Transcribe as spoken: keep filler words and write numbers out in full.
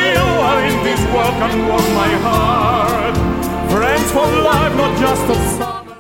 you are in this world can warm my heart. Friends for life, not just a summer.